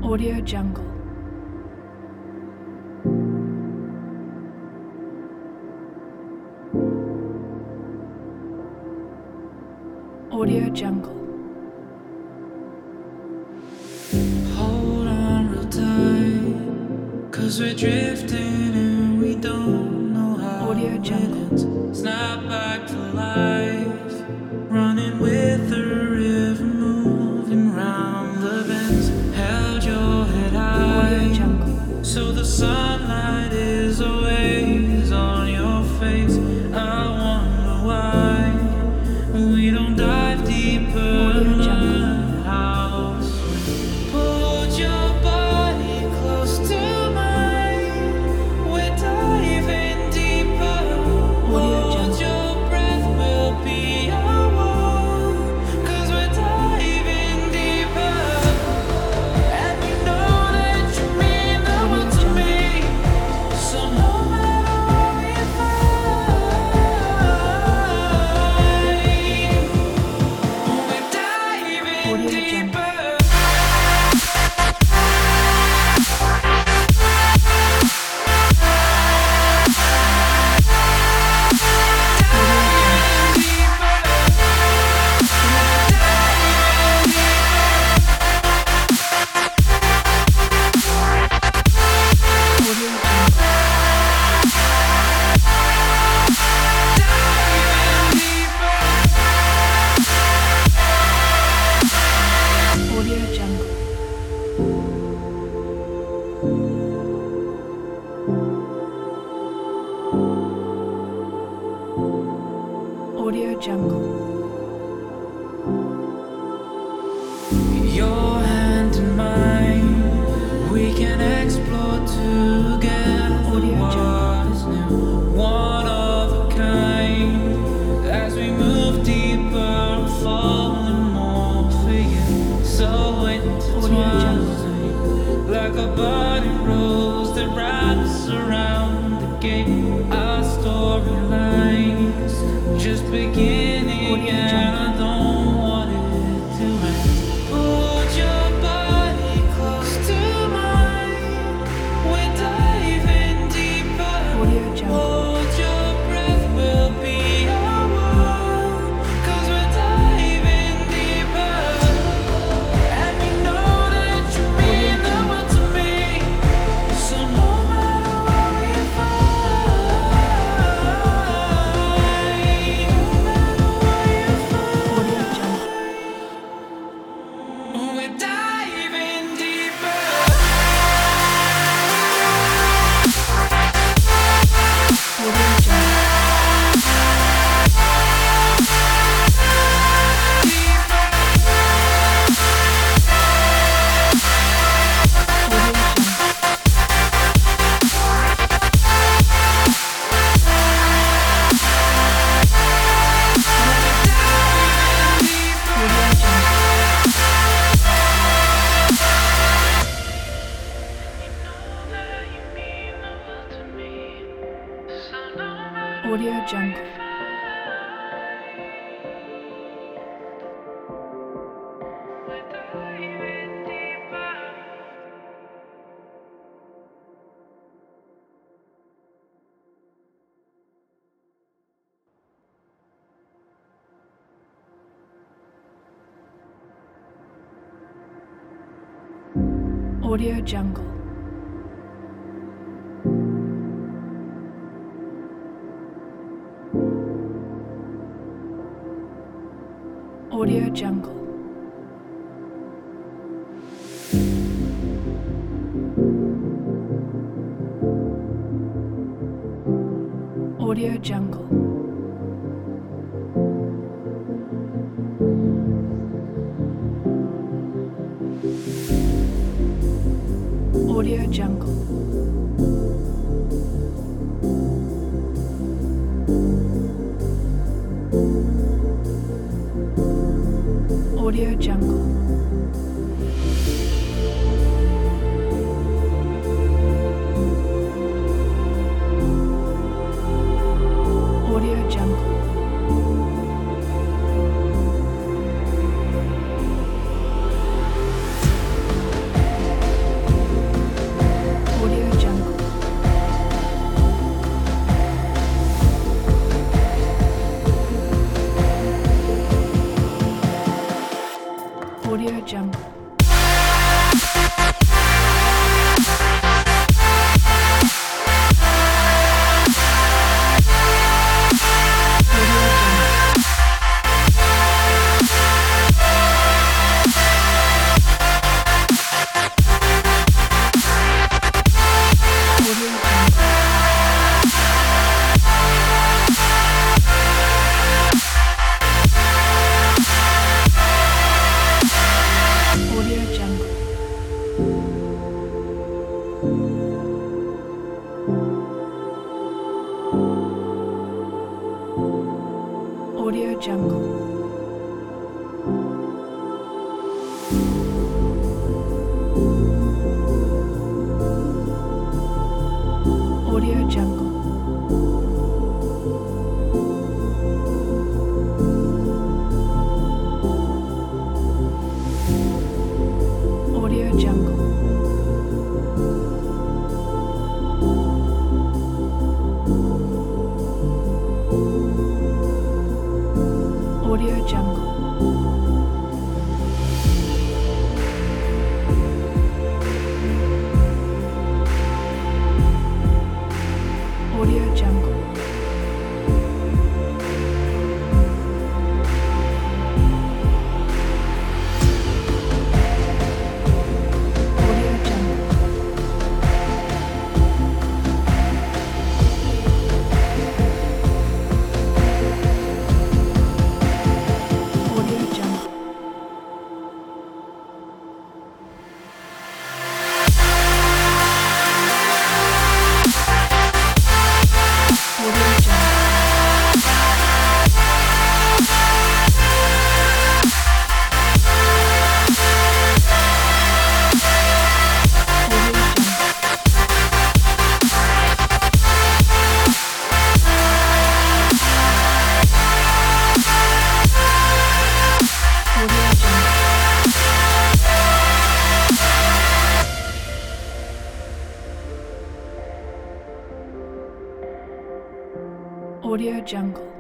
Audio Jungle. Audio Jungle. Hold on real tight, 'cause we're drifting and we don't know how Audio it Jungle. ends. Snap back to life, running with the river, moving round the bends. Held your head Audio high, Jungle. so the sunlight is always on your face. I wonder why we don't dive deeper. Audio Jungle. House. Hold your body close to mine. We're diving deeper. Audio Hold Jungle. your breath, will be our wall. 'Cause we're diving deeper. And you know that you mean the world to me. So no matter what we find, we're diving Audio Jungle. deeper. Audio Jungle. Audio Jungle. Audio Jungle. Your hand in mine, we can explore together. Audio What is new, one of a kind. As we move deeper, falling more figure, so intertwined, like a body rose that wraps around the gate. Our storylines just beginning, Audio and I don't want it to end. Hold your body close to mine. We're diving deeper. Audio Jungle. Hold your breath, will be our wall. 'Cause we're diving deeper. And you know that you mean the world to me. So no matter what we find, no matter what you find, Audio Jungle. we're diving deeper. Audio Jungle. Audio Jungle. Audio Jungle. Audio Jungle. Audio Jungle. Audio Jungle. Audio Jungle. Audio Jungle. Audio Jungle. Audio Jungle. Audio Jungle. Audio Jungle. Audio Jungle. Audio Jungle. Audio Jungle. Audio Jungle. Audio Jungle. Audio Jungle. Audio Jungle. Audio Jungle. Audio Jungle.